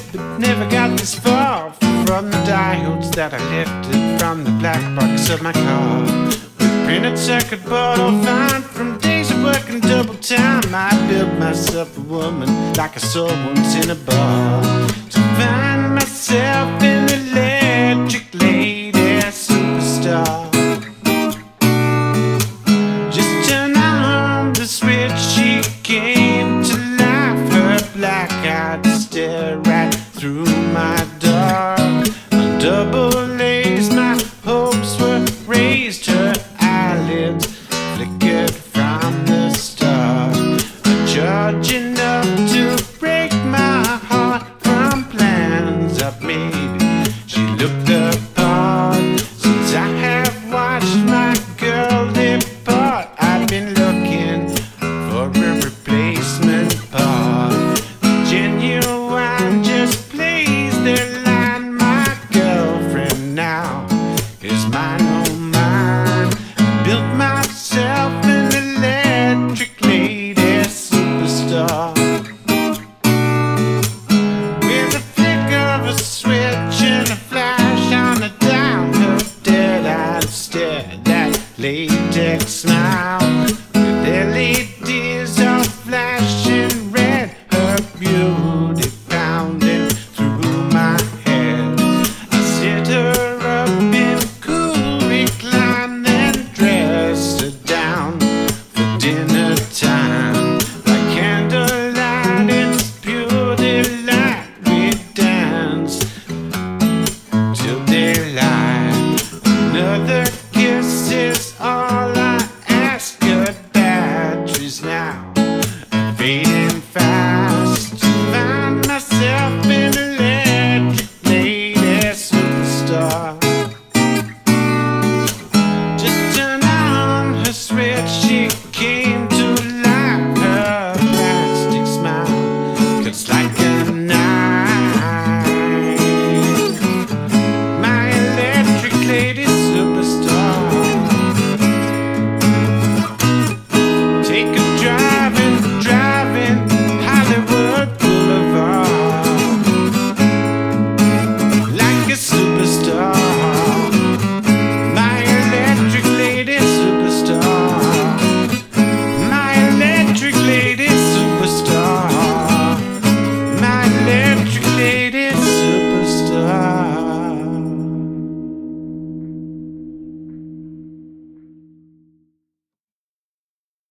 but never got this far from the diodes that I lifted from the black box of my car. With printed circuit board all fine from days of working double time. I built myself a woman like I saw once in a bar. To find myself in